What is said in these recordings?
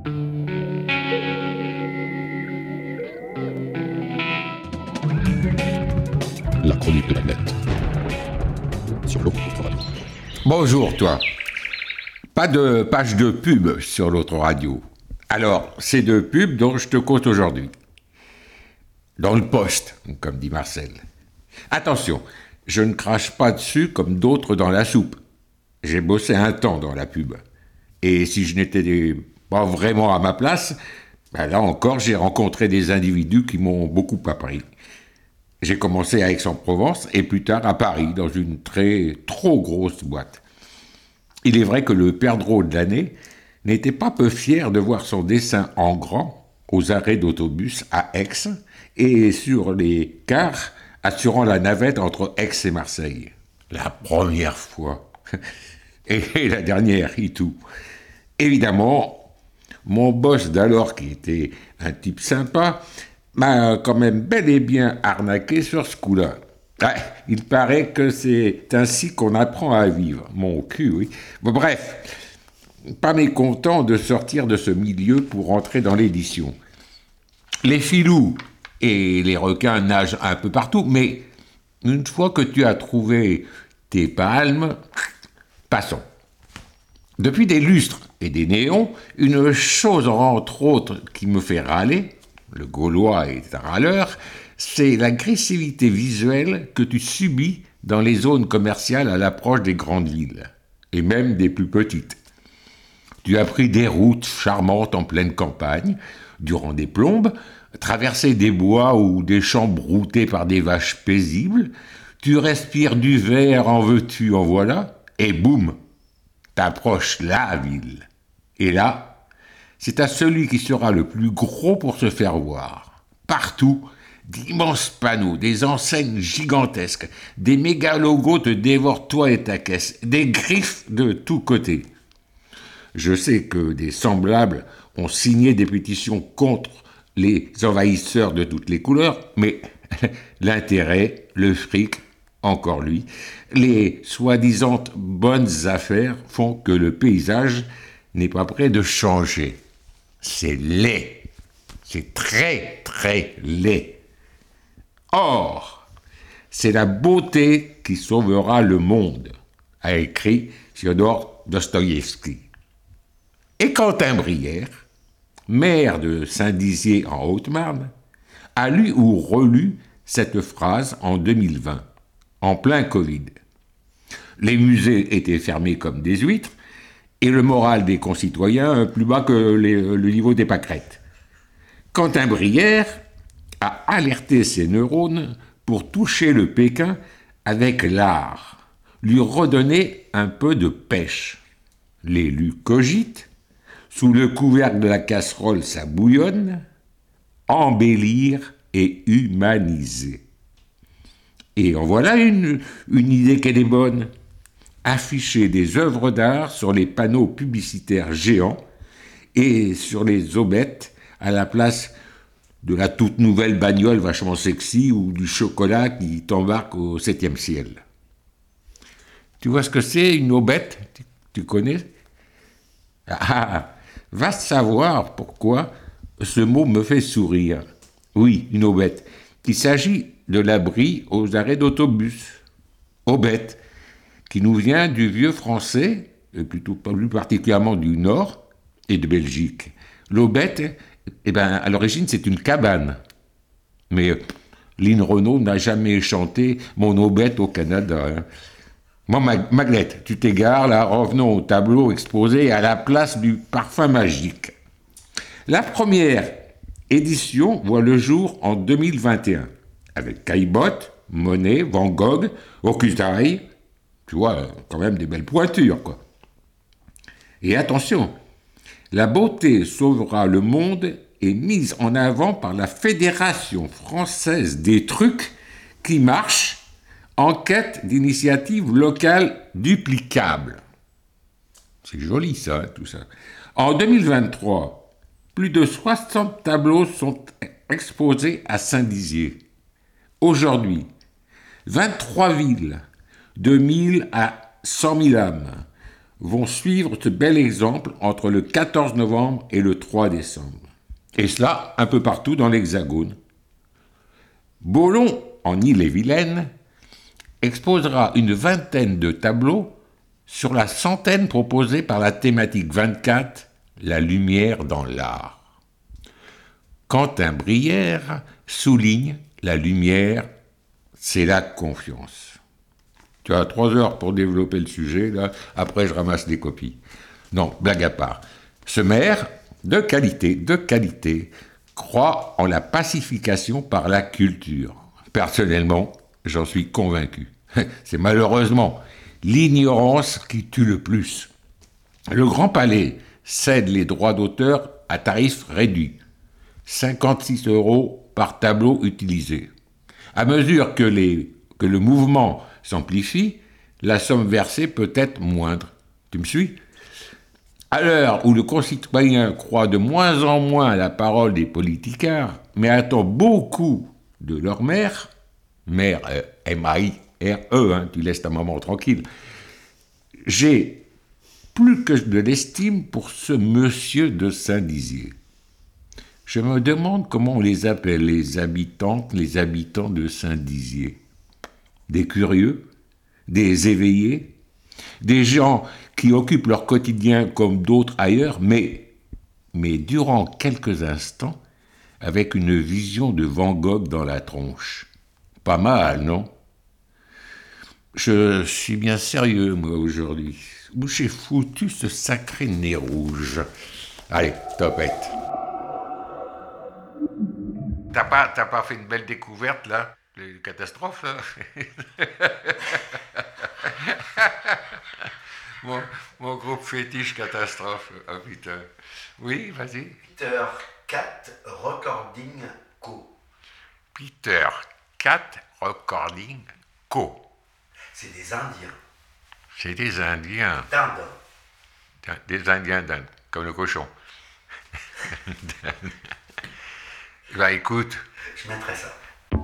La chronique de la bête. Sur l'autre radio. Bonjour toi. Pas de page de pub sur l'autre radio. Alors, c'est de pub dont je te compte aujourd'hui. Dans le poste, comme dit Marcel. Attention, je ne crache pas dessus comme d'autres dans la soupe. J'ai bossé un temps dans la pub. Et si je n'étais pas vraiment à ma place, là encore, j'ai rencontré des individus qui m'ont beaucoup appris. J'ai commencé à Aix-en-Provence et plus tard à Paris, dans une trop grosse boîte. Il est vrai que le perdreau de l'année n'était pas peu fier de voir son dessin en grand aux arrêts d'autobus à Aix et sur les cars assurant la navette entre Aix et Marseille. La première fois. Et la dernière, et tout. Évidemment, mon boss d'alors, qui était un type sympa, m'a quand même bel et bien arnaqué sur ce coup-là. Ouais, il paraît que c'est ainsi qu'on apprend à vivre. Mon cul, oui. Bon, bref, pas mécontent de sortir de ce milieu pour entrer dans l'édition. Les filous et les requins nagent un peu partout, mais une fois que tu as trouvé tes palmes, passons. Depuis des lustres et des néons, une chose entre autres qui me fait râler, le Gaulois est un râleur, c'est l'agressivité visuelle que tu subis dans les zones commerciales à l'approche des grandes villes, et même des plus petites. Tu as pris des routes charmantes en pleine campagne, durant des plombes, traversé des bois ou des champs broutés par des vaches paisibles, tu respires du verre, en veux-tu, en voilà, et boum, t'approches la ville. Et là, c'est à celui qui sera le plus gros pour se faire voir. Partout, d'immenses panneaux, des enseignes gigantesques, des méga-logos te dévorent toi et ta caisse, des griffes de tous côtés. Je sais que des semblables ont signé des pétitions contre les envahisseurs de toutes les couleurs, mais l'intérêt, le fric, encore lui, les soi-disant bonnes affaires font que le paysage n'est pas prêt de changer. C'est laid. C'est très, très laid. Or, c'est la beauté qui sauvera le monde, a écrit Fyodor Dostoïevski. Et Quentin Brière, maire de Saint-Dizier en Haute-Marne, a lu ou relu cette phrase en 2020, en plein Covid. Les musées étaient fermés comme des huîtres, et le moral des concitoyens plus bas que le niveau des pâquerettes. Quentin Brière a alerté ses neurones pour toucher le Pékin avec l'art, lui redonner un peu de pêche. L'élu cogite, sous le couvercle de la casserole ça bouillonne, embellir et humaniser. Et en voilà une idée qu'elle est bonne. Afficher des œuvres d'art sur les panneaux publicitaires géants et sur les aubettes à la place de la toute nouvelle bagnole vachement sexy ou du chocolat qui t'embarque au 7e ciel. Tu vois ce que c'est une aubette ? Tu connais ? Va savoir pourquoi ce mot me fait sourire. Oui, une aubette. Il s'agit de l'abri aux arrêts d'autobus. Aubette, qui nous vient du vieux français, et plutôt plus particulièrement du Nord et de Belgique. L'aubette, à l'origine, c'est une cabane. Mais Lynn Renaud n'a jamais chanté « Mon aubette au Canada ». Bon, Maglette, tu t'égares, là, revenons au tableau exposé à la place du parfum magique. La première édition voit le jour en 2021, avec Caillebotte, Monet, Van Gogh, Hokusai. Tu vois, quand même des belles pointures, quoi. Et attention, la beauté sauvera le monde est mise en avant par la Fédération française des trucs qui marche en quête d'initiatives locales duplicables. C'est joli ça, tout ça. En 2023, plus de 60 tableaux sont exposés à Saint-Dizier. Aujourd'hui, 23 villes, de 1000 à 100 000 âmes, vont suivre ce bel exemple entre le 14 novembre et le 3 décembre. Et cela un peu partout dans l'Hexagone. Bollon, en Ille-et-Vilaine, exposera une vingtaine de tableaux sur la centaine proposée par la thématique 24, la lumière dans l'art. Quentin Brière souligne la lumière, c'est la confiance. Tu as 3 heures pour développer le sujet, là. Après je ramasse des copies. Non, blague à part. Ce maire, de qualité, croit en la pacification par la culture. Personnellement, j'en suis convaincu. C'est malheureusement l'ignorance qui tue le plus. Le Grand Palais cède les droits d'auteur à tarif réduit, 56 € par tableau utilisé. À mesure que le mouvement s'amplifie, la somme versée peut être moindre. Tu me suis ? À l'heure où le concitoyen croit de moins en moins à la parole des politiciens, mais attend beaucoup de leur maire, M-A-I-R-E, tu laisses ta maman tranquille, j'ai plus que de l'estime pour ce monsieur de Saint-Dizier. Je me demande comment on les appelle, les habitants de Saint-Dizier. Des curieux, des éveillés, des gens qui occupent leur quotidien comme d'autres ailleurs, mais durant quelques instants, avec une vision de Van Gogh dans la tronche. Pas mal, non ? Je suis bien sérieux, moi, aujourd'hui. Où j'ai foutu ce sacré nez rouge ? Allez, topette. T'as pas fait une belle découverte, là ? Les catastrophes, là. mon groupe fétiche catastrophe. Oh putain. Oui, vas-y. Peter Cat Recording Co. Peter Cat Recording Co. C'est des Indiens. C'est des Indiens. D'Inde. Des Indiens d'Inde, comme le cochon. Bah écoute. Je mettrai ça.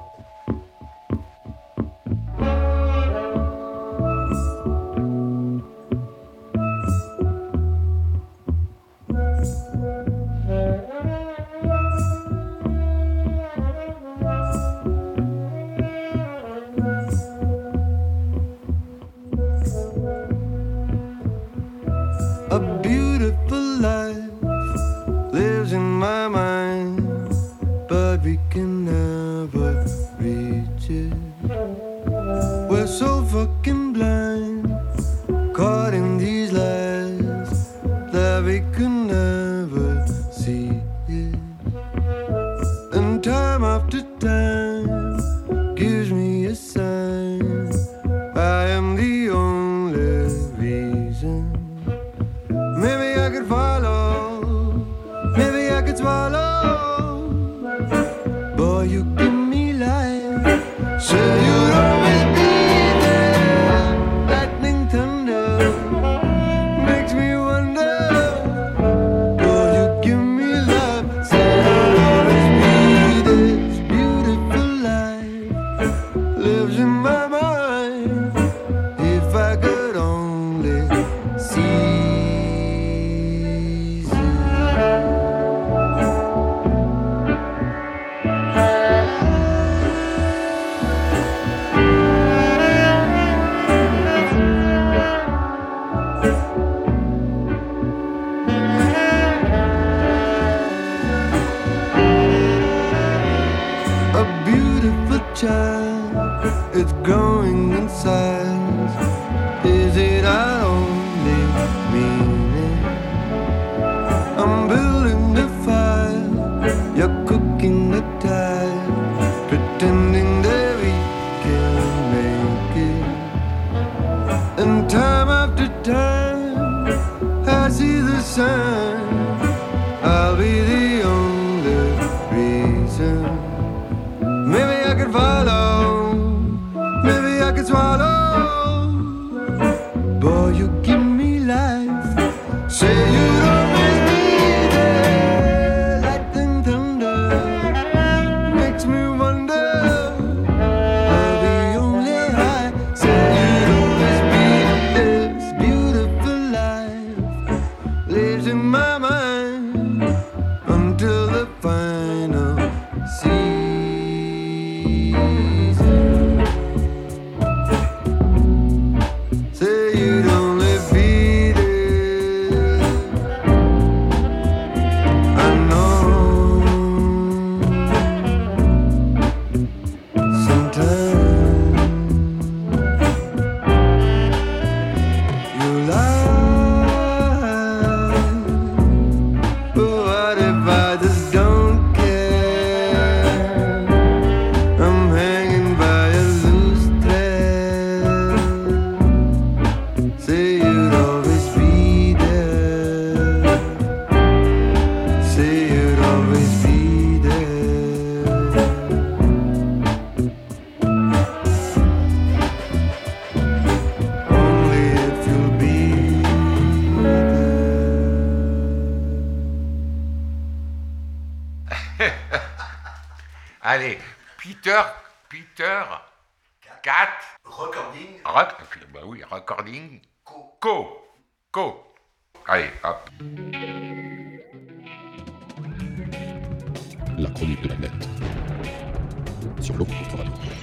A beautiful life lives in my mind, but we can never reach it. We're so fucking blind, caught in these lies, that we can never see it. And time after time gives me a sign, I am the only reason. Maybe I could follow, maybe I could swallow. Boy, you give me life, so you'd always be there. Lightning, thunder, makes me wonder. Boy, you give me love, so you'd always be there. This beautiful life lives in my mind. If I could only see. A beautiful child, it's growing in size. Is it our only me? Allez, Peter, 4, Recording bah oui, recording, co. co. Allez, hop. La chronique de la nette. Sur l'autre radio.